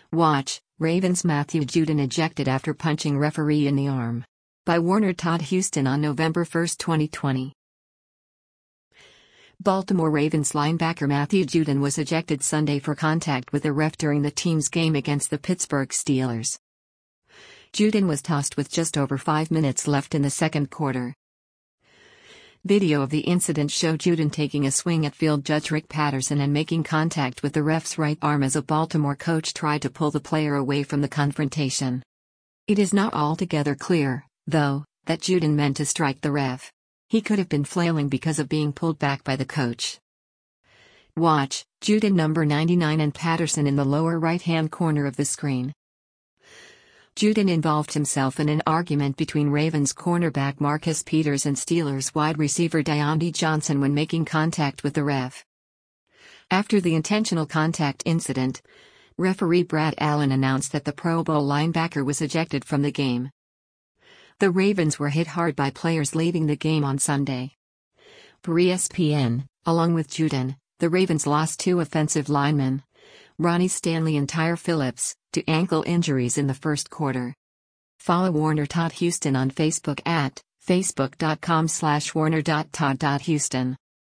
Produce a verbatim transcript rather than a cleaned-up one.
Watch, Ravens Matthew Judon ejected after punching referee in the arm. By Warner Todd Houston on November first, twenty twenty. Baltimore Ravens linebacker Matthew Judon was ejected Sunday for contact with a ref during the team's game against the Pittsburgh Steelers. Judon was tossed with just over five minutes left in the second quarter. Video of the incident showed Judon taking a swing at field judge Rick Patterson and making contact with the ref's right arm as a Baltimore coach tried to pull the player away from the confrontation. It is not altogether clear, though, that Judon meant to strike the ref. He could have been flailing because of being pulled back by the coach. Watch, Judon number ninety-nine and Patterson in the lower right-hand corner of the screen. Judon involved himself in an argument between Ravens cornerback Marcus Peters and Steelers wide receiver Diontae Johnson when making contact with the ref. After the intentional contact incident, referee Brad Allen announced that the Pro Bowl linebacker was ejected from the game. The Ravens were hit hard by players leaving the game on Sunday. Per E S P N, along with Judon, the Ravens lost two offensive linemen, Ronnie Stanley and Tyre Phillips, to ankle injuries in the first quarter. Follow Warner Todd Houston on Facebook at facebook dot com slash warner dot todd dot houston.